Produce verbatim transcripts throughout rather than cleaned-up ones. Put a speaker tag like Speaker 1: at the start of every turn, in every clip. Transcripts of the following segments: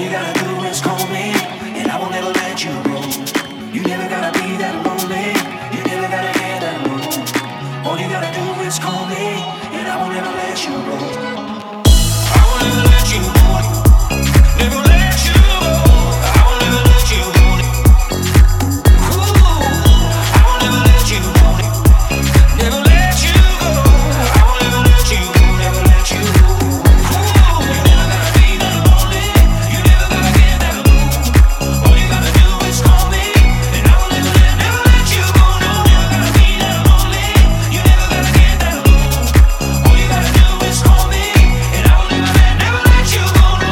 Speaker 1: you gotta do is call me, and I will never let you go. You never gotta be that lonely. You never gotta get that low. All you gotta do is call me, and I will never let you go. I will never let you go. Never let you go. I will never let you go. Ooh, I will never let you go. Never let you go. I will never let you go. Never let you go. Ooh, you never gotta be that lonely. You never gotta get that low. All you gotta do is call me, and I will never let, never let you go. No, never gotta be that lonely. You never gotta get that low. All you gotta do is call me, and I will never let, never let you go. No.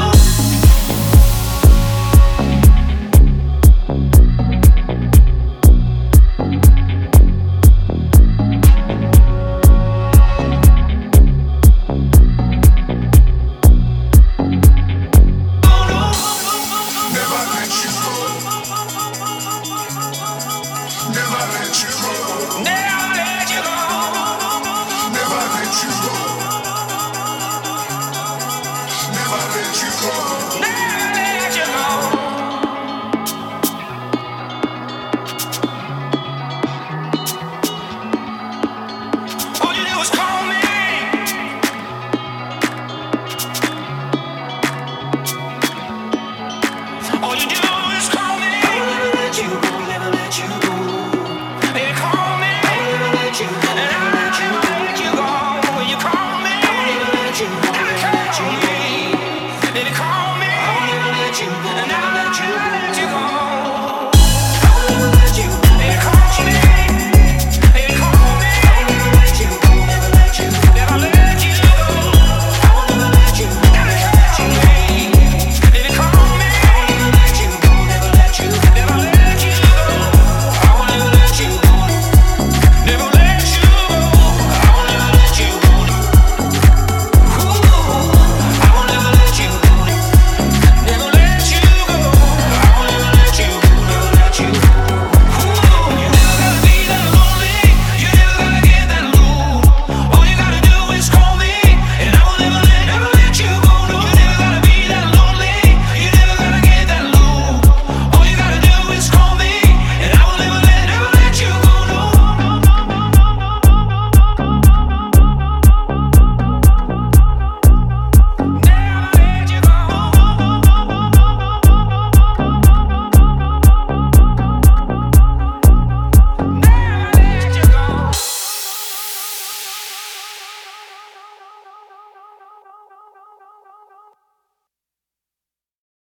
Speaker 1: Never let you go. Never let you go. Never